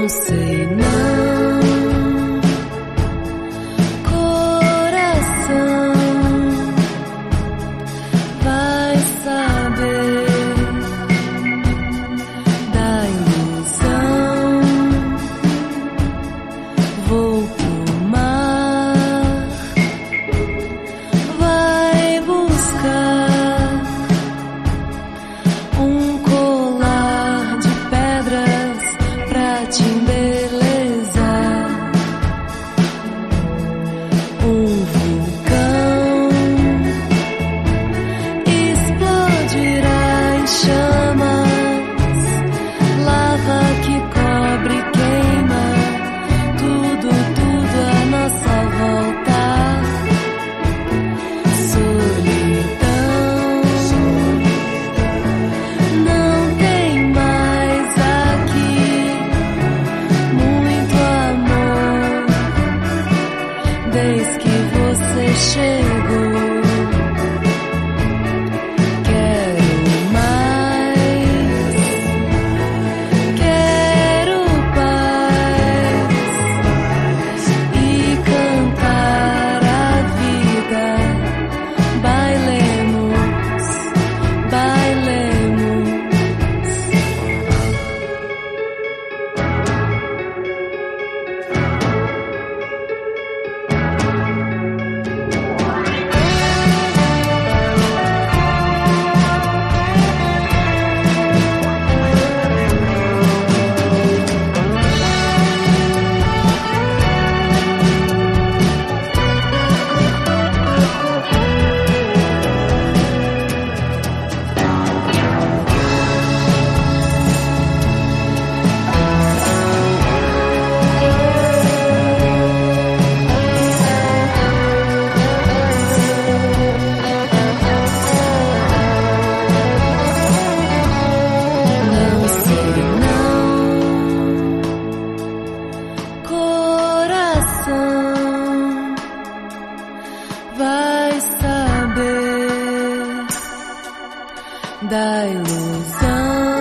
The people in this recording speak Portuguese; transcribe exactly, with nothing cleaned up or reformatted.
sei não, coração vai saber da ilusão. Vou pro mar, vai buscar um colar de pedras pra te embelezar. Um vulcão explodirá em chamas, lava que cobre e queima tudo, tudo à nossa volta. Solidão não tem mais aqui, muito amor desde que você chegou. Quero mais, quero paz e cantar a vida. Bailemos, bailemos. Não sei não, coração vai saber da ilusão.